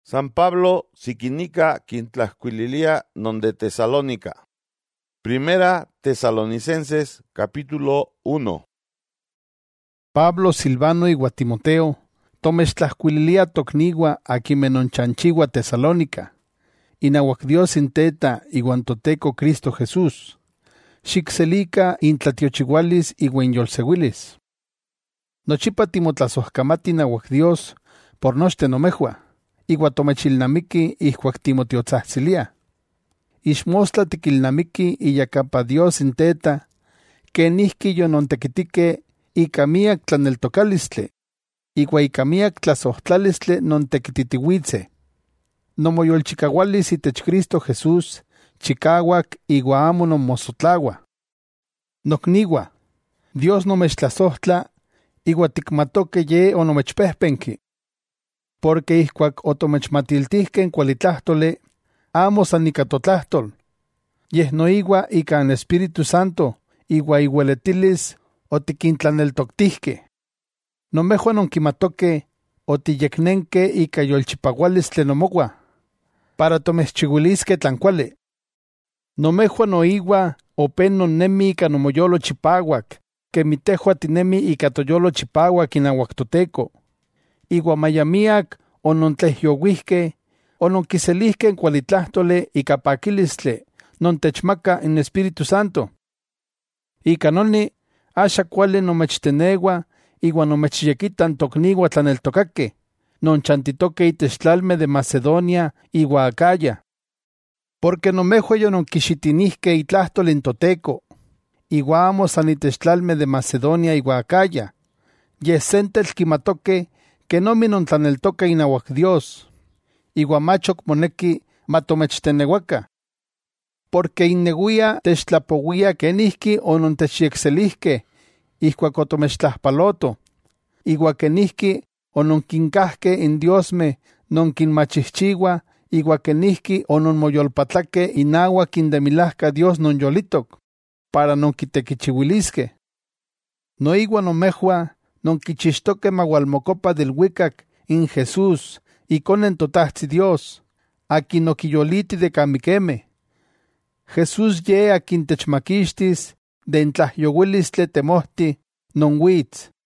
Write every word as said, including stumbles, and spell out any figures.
San Pablo siquinica quintlahcuililia non de Tesalónica. Primera Tesalonicenses capítulo uno. Pablo, Silvano y Timoteo, tomextlahcuililia tocnigua aquí menonchanchigua Tesalónica, inahuac Dios inteta iguan toteco Cristo Jesús, xicxelica intlatiochigualis iguen yolseguilis. Nochipa timotlasojkamati nahuac Dios por nochte nomejua, igua tomechilnamiki ihcuac timotiotzahzilia. Ixmostla tiquilnamiki iyacapa Dios inteta, que nihki yonontequitique ica miac tlaneltocalistle, igua ica miac tlasohtlalistle nontequititihuitze. Nomoyolchicahualis itech Cristo Jesús, chicahuac igua amo nomosotlaua. Nocnigua, Dios nomechtlasohtla, igua ticmatoque ye onomechpehpenki. Porque ihcuac otomechmatiltihken cualitlahtole, amo san ica totlahtol, yeh noigua ica an Espíritu Santo, igua iueletilis otiquintlaneltoctihke. Nomejuan onquimatoque otiyecnenque ica yolchipahualistli nomogua, para tomechchiuilisque tlancuali. Nomejuan noigua open nonnemi ica nomoyolo chipauac, que mitejua tinemi ica toyolo chipauac inauac toteco. Igua mayamiac onontlehyohuihque, ononquiselihque en cualitlahtole ica paquilistle, non techmaca en Espíritu Santo. Ica noni, axa cuali nomechtenegua, igua nomechyequitan tocnigua tlaneltocaque, non chantitoque itech tlalme de Macedonia igua Acaya. Porque nomejua yononquixitinihque itlahtol in toteco, igua amo san itech tlalme de Macedonia igua Acaya, yeh sentel quimatoque que nomi nontlaneltoca inauac Dios, igua machoc moneki matomechtenehuaca. Porque inneguia techtlapouia kenihki onontechyecselihque, ihcuac otomechtlahpaloto, igua kenihki ononquincahque in diosme nonquinmachihchiua, igua kenihki ononmoyolpatlaque inauac indemilahca Dios nonyolitoc, para nonquitequichiuilisque. Noigua nomejua nonquichixtoque maualmocopa del huicac in Jesús, iconen totahzi Dios, aquin oquiyoliti de camiqueme. Jesús ye aquin techmaquixtis de intlahyowilistli temohti non huitz.